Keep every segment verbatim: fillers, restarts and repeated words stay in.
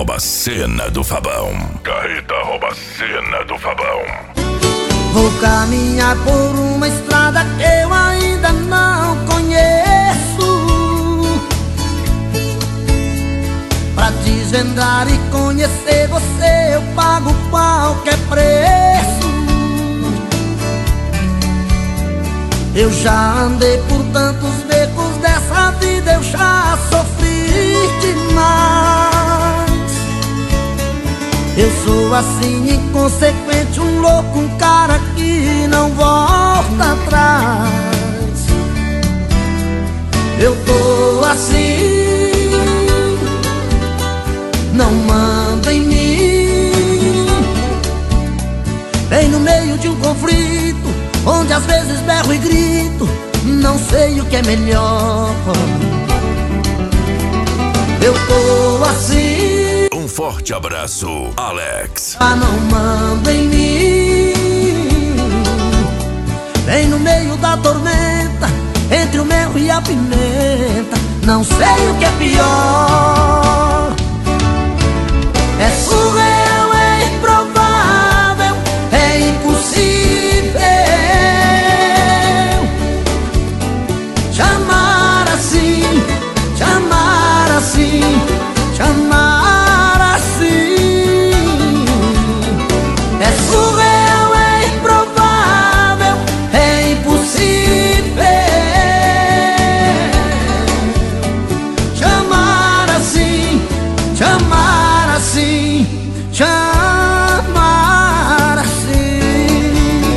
rouba cena do Fabão. Carreta rouba cena do Fabão. Vou caminhar por uma estrada que eu ainda não conheço, pra desvendar e conhecer você eu pago qualquer preço. Eu já andei por tantos becos dessa vida, eu já sofri demais. Eu sou assim inconsequente, um louco, um cara que não volta atrás. Eu tô assim, não manda em mim. Bem no meio de um conflito, onde às vezes berro e grito, não sei o que é melhor. Eu tô assim. Um forte abraço, Alex. Ah, não manda em mim. Bem no meio da tormenta, entre o mel e a pimenta, não sei o que é pior. É surreal, é improvável, é impossível te amar assim, te amar assim, te amar. Chamar assim, chamar assim.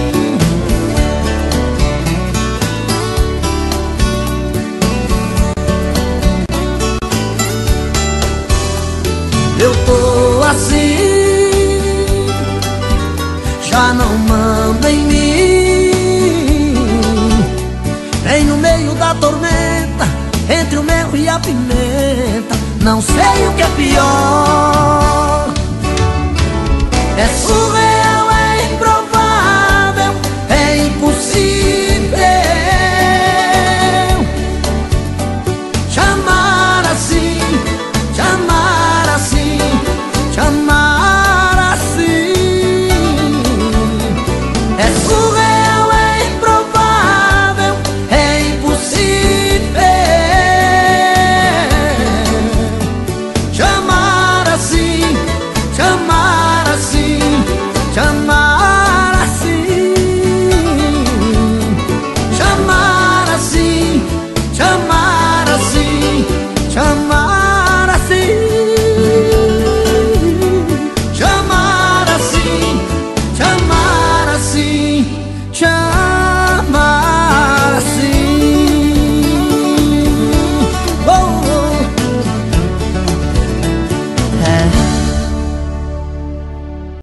Eu tô assim, já não manda em mim. Bem no meio da tormenta, entre o mel e a pimenta, não sei o que é pior. É sua